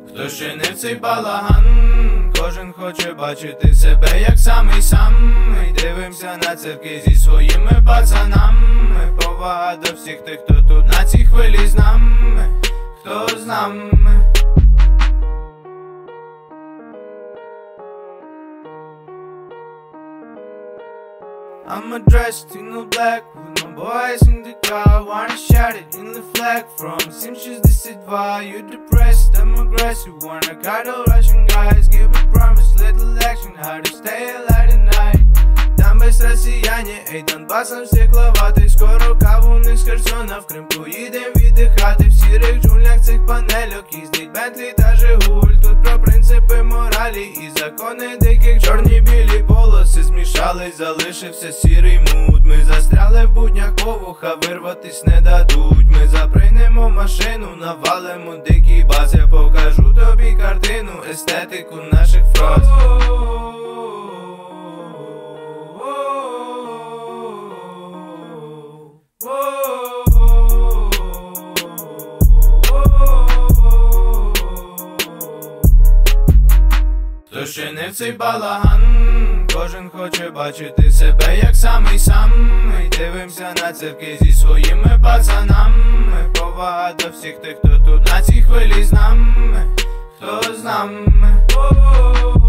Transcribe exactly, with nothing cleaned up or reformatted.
Хто ще не в цей балаган, кожен хоче бачити себе як самий сам. Ми дивимося на церкви зі своїми пацанами. Повага до всіх тих, хто тут на цій хвилі з нами, хто з нами. I'm dressed in all black with my boys in the car. Wanna shout it in the flag from Simches this advice. You're depressed, I'm aggressive. Wanna guide all Russian guys. Give a promise, little action. How to stay alive at night. Там без росіяні, ей, Донбасом стекловатий. Скоро каву не з Херсона в Крим поїдем віддихати. В сірих джунглях цих панельок їздить Бентлі та Жигуль. Тут про принципи моралі і закони диких. Чорні білі полоси змішались, залишився сірий мут. Ми застряли в буднях по вуха, вирватись не дадуть. Ми запринемо машину, навалимо дикий бас. Я покажу тобі картину, естетику наших фраз. Хто ще не в цей балаган, кожен хоче бачити себе як самий сам. Ми дивимося на церкви зі своїми пацанами. Повага до всіх тих, хто тут на цій хвилі з нами, хто з нами.